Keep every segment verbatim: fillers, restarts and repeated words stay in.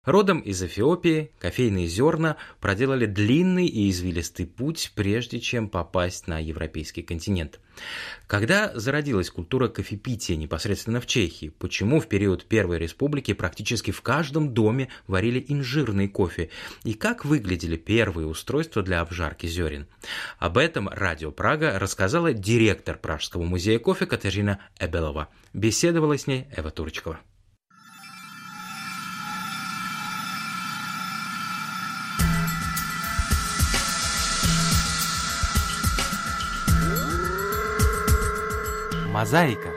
Родом из Эфиопии кофейные зерна проделали длинный и извилистый путь, прежде чем попасть на европейский континент. Когда зародилась культура кофепития непосредственно в Чехии? Почему в период Первой Республики практически в каждом доме варили инжирный кофе? И как выглядели первые устройства для обжарки зерен? Об этом Радио Прага рассказала директор Пражского музея кофе Катерина Эбелова. Беседовала с ней Эва Турчикова. Мозаика.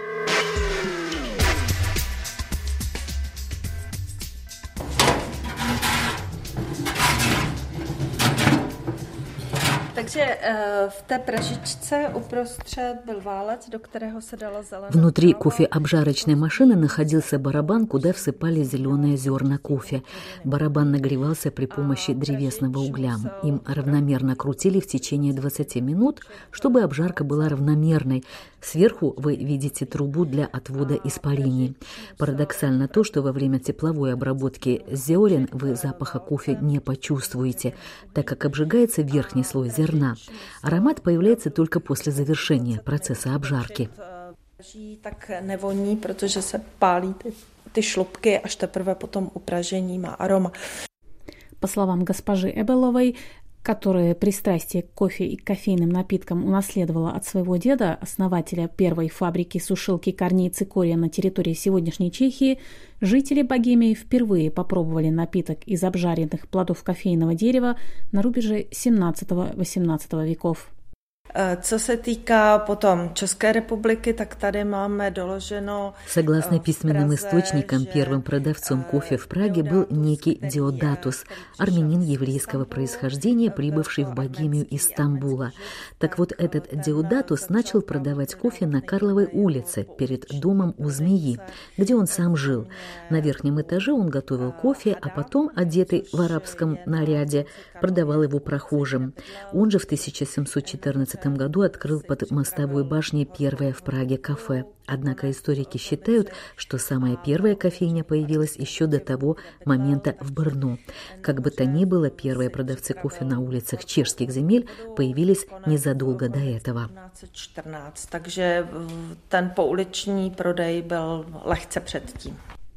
В té pražičce uprostřed byl válec, do kterého se dala zelená. Внутри кофеобжарочной машины находился барабан, куда всыпали зеленые зерна кофе. Барабан нагревался при помощи древесного угля. Им равномерно крутили в течение двадцати минут, чтобы обжарка была равномерной. Сверху вы видите трубу для отвода испарений. Парадоксально то, что во время тепловой обработки зерен вы запаха кофе не почувствуете, так как обжигается верхний слой зерна. Аромат появляется только после завершения процесса обжарки. Tak nevoní, protože se pálí ty, ty šlupky, až teprve potom upražení má aroma. По словам госпожи Эбеловой, которая пристрастие к кофе и кофейным напиткам унаследовала от своего деда, основателя первой фабрики сушилки корней цикория на территории сегодняшней Чехии, жители Богемии впервые попробовали напиток из обжаренных плодов кофейного дерева на рубеже семнадцатого-восемнадцатого веков. Co se týká potom České republiky, tak tady máme doloženo. Согласно письменным источникам, первым продавцом кофе в Праге был некий Диодатус, армянин еврейского происхождения, прибывший в Богемию из Стамбула. Так вот, этот Диодатус начал продавать кофе на Карловой улице, перед домом у Змеи, где он сам жил. На верхнем этаже он готовил кофе, а потом, одетый в арабском наряде, продавал его прохожим. Он же в тысяча семьсот четырнадцатом году открыл под мостовой башней первое в Праге кафе. Однако историки считают, что самая первая кофейня появилась еще до того момента в Брно. Как бы то ни было, первые продавцы кофе на улицах чешских земель появились незадолго до этого. Takže ten pouliční prodej byl lehce předtím.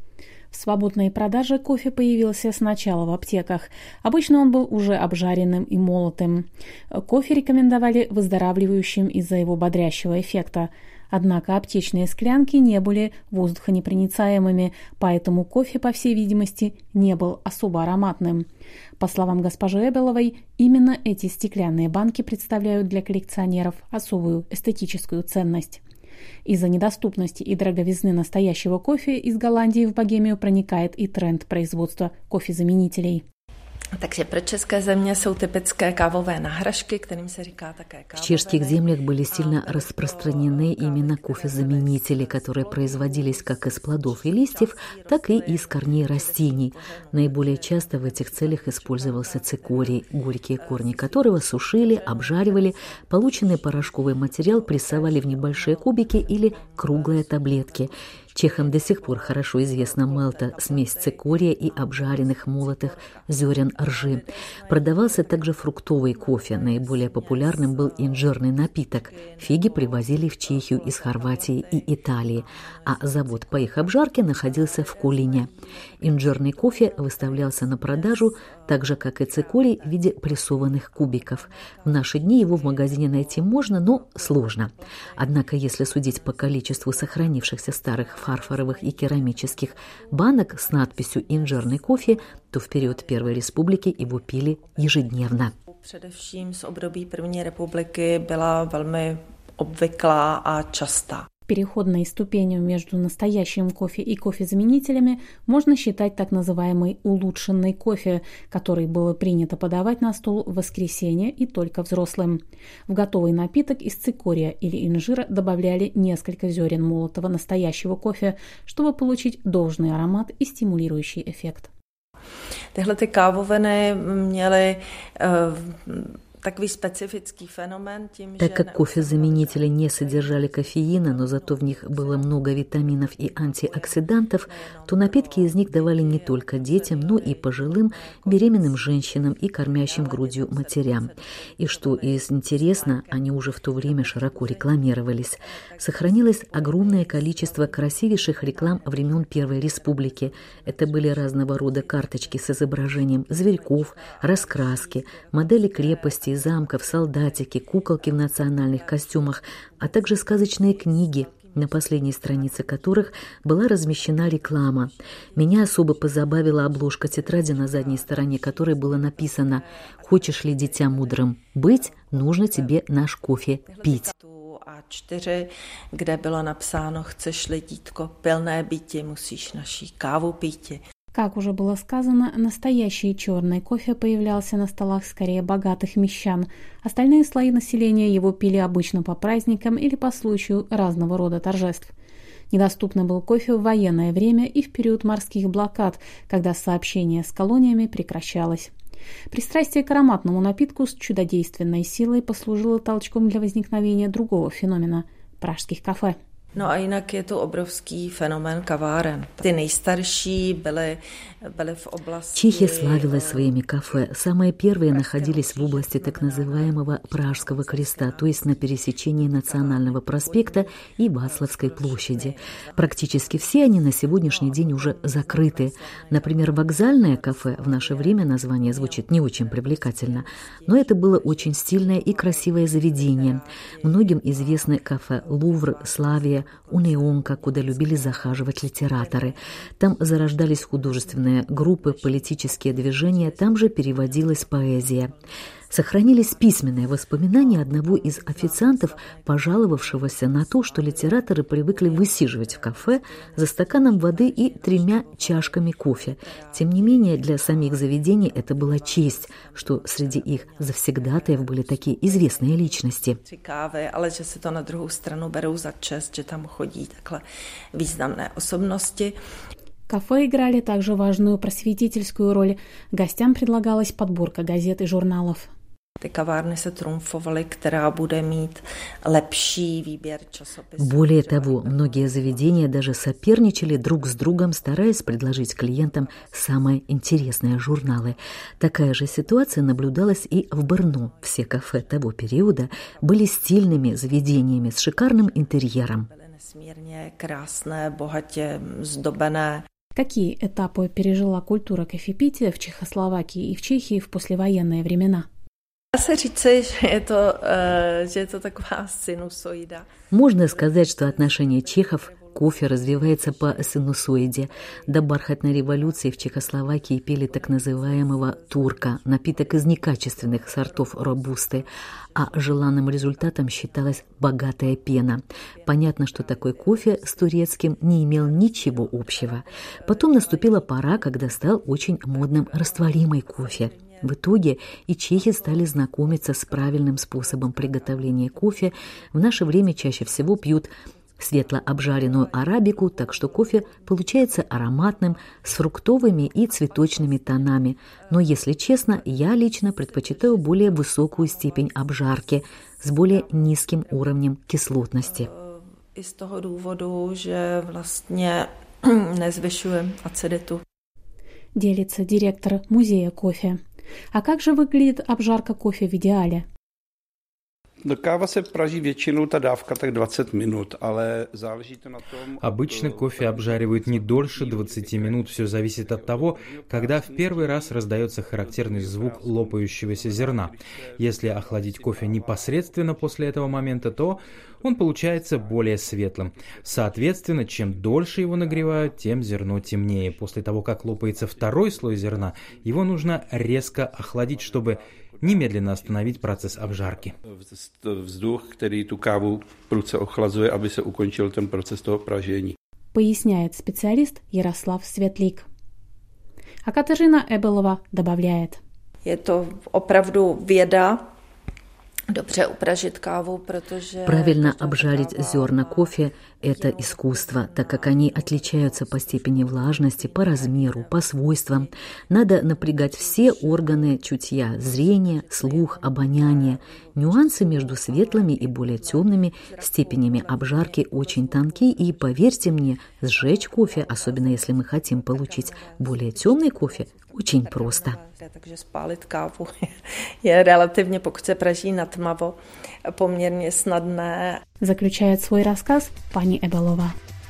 В свободной продаже кофе появился сначала в аптеках. Обычно он был уже обжаренным и молотым. Кофе рекомендовали выздоравливающим из-за его бодрящего эффекта. Однако аптечные склянки не были воздухонепроницаемыми, поэтому кофе, по всей видимости, не был особо ароматным. По словам госпожи Эбеловой, именно эти стеклянные банки представляют для коллекционеров особую эстетическую ценность. Из-за недоступности и дороговизны настоящего кофе из Голландии в Богемию проникает и тренд производства кофезаменителей. Takže pro české země jsou typické kávové náhražky, kterým se říká také kávové. В чешских землях были сильно распространены именно кофезаменители, которые производились как из плодов и листьев, так и из корней растений. Наиболее часто в этих целях использовался цикорий, горькие корни которого сушили, обжаривали, полученный порошковый материал прессовали в небольшие кубики или круглые таблетки. Чехам до сих пор хорошо известна мелта, смесь цикория и обжаренных молотых зерен ржи. Продавался также фруктовый кофе, наиболее популярным был инжирный напиток. Фиги привозили в Чехию из Хорватии и Италии, а завод по их обжарке находился в Кулине. Инжирный кофе выставлялся на продажу, так же, как и цикорий, в виде прессованных кубиков. В наши дни его в магазине найти можно, но сложно. Однако, если судить по количеству сохранившихся старых фарфоровых и керамических банок с надписью «Инжирный кофе», то в период Первой Республики его пили ежедневно. Především z období První republiky byla velmi obvyklá a častá. Переходной ступенью между настоящим кофе и кофезаменителями можно считать так называемый улучшенный кофе, который было принято подавать на стол в воскресенье и только взрослым. В готовый напиток из цикория или инжира добавляли несколько зерен молотого настоящего кофе, чтобы получить должный аромат и стимулирующий эффект. Tyhle ty kávoviny měly Так как кофе-заменители не содержали кофеина, но зато в них было много витаминов и антиоксидантов, то напитки из них давали не только детям, но и пожилым, беременным женщинам и кормящим грудью матерям. И что интересно, они уже в то время широко рекламировались. Сохранилось огромное количество красивейших реклам времен Первой Республики. Это были разного рода карточки с изображением зверьков, раскраски, модели крепостей, замков, солдатики, куколки в национальных костюмах, а также сказочные книги, на последней странице которых была размещена реклама. Меня особо позабавила обложка тетради, на задней стороне которой было написано: «Хочешь ли, дитя, мудрым быть, нужно тебе наш кофе пить». а четыре, kde bylo napsáno: chceš-li, dítko, pilné bytě, musíš naší kávu pít. Как уже было сказано, настоящий черный кофе появлялся на столах скорее богатых мещан. Остальные слои населения его пили обычно по праздникам или по случаю разного рода торжеств. Недоступный был кофе в военное время и в период морских блокад, когда сообщение с колониями прекращалось. Пристрастие к ароматному напитку с чудодейственной силой послужило толчком для возникновения другого феномена – пражских кафе. No a jinak je to obrovský fenomén kaváren. Ty nejstarší byly, byly v oblasti... Чехия славилась своими кафе. Самые первые находились в области так называемого Пражского креста, то есть на пересечении Национального проспекта и Вацлавской площади. Практически все они на сегодняшний день уже закрыты. Например, вокзальное кафе, в наше время название звучит не очень привлекательно, но это было очень стильное и красивое заведение. Многим известны кафе «Лувр», «Славия», «Унионка», куда любили захаживать литераторы. Там зарождались художественные группы, политические движения, там же переводилась поэзия. Сохранились письменные воспоминания одного из официантов, пожаловавшегося на то, что литераторы привыкли высиживать в кафе за стаканом воды и тремя чашками кофе. Тем не менее, для самих заведений это была честь, что среди их завсегдатаев были такие известные личности. Ale že si to na druhou stranu berou za čest, že tam chodí takhle významné osobnosti. Кафе играли также важную просветительскую роль. Гостям предлагалась подборка газет и журналов. Более того, многие заведения даже соперничали друг с другом, стараясь предложить клиентам самые интересные журналы. Такая же ситуация наблюдалась и в Брно. Все кафе того периода были стильными заведениями с шикарным интерьером. Какие этапы пережила культура кофепития в Чехословакии и в Чехии в послевоенные времена? Можно сказать, что отношение чехов к кофе развивается по синусоиде. До бархатной революции в Чехословакии пили так называемого турка, напиток из некачественных сортов робусты, а желанным результатом считалась богатая пена. Понятно, что такой кофе с турецким не имел ничего общего. Потом наступила пора, когда стал очень модным растворимый кофе. В итоге и чехи стали знакомиться с правильным способом приготовления кофе. В наше время чаще всего пьют светло-обжаренную арабику, так что кофе получается ароматным, с фруктовыми и цветочными тонами. Но, если честно, я лично предпочитаю более высокую степень обжарки с более низким уровнем кислотности. Из того důvodu, že vlastně nezvyšuje aciditu. Делится директор музея кофе. А как же выглядит обжарка кофе в идеале? No, káva se praží většinou ta dávka tak двадцать минут, ale záleží to na tom... Обычно кофе обжаривают не дольше двадцати минут. Все зависит от того, когда в первый раз раздается характерный звук лопающегося зерна. Если охладить кофе непосредственно после этого момента, то он получается более светлым. Соответственно, чем дольше его нагревают, тем зерно темнее. После того, как лопается второй слой зерна, его нужно резко охладить, чтобы немедленно остановить процесс обжарки. Vzduch, který tu kávu prudce ochlazuje, aby se ukončil ten proces toho pražení. Поясняет специалист Ярослав Светлик. А Катерина Эбелова добавляет. Je to opravdu věda, Dobře upražit kávu, protože... Правильно обжарить зерна кофе – это искусство, так как они отличаются по степени влажности, по размеру, по свойствам. Надо напрягать все органы чутья – зрение, слух, обоняние. Нюансы между светлыми и более темными степенями обжарки очень тонки, и, поверьте мне, сжечь кофе, особенно если мы хотим получить более темный кофе, очень просто. Takže spálit kávu je relativně, pokud se praží natmavo, poměrně snadné. Заключает свой рассказ пани Эбелова.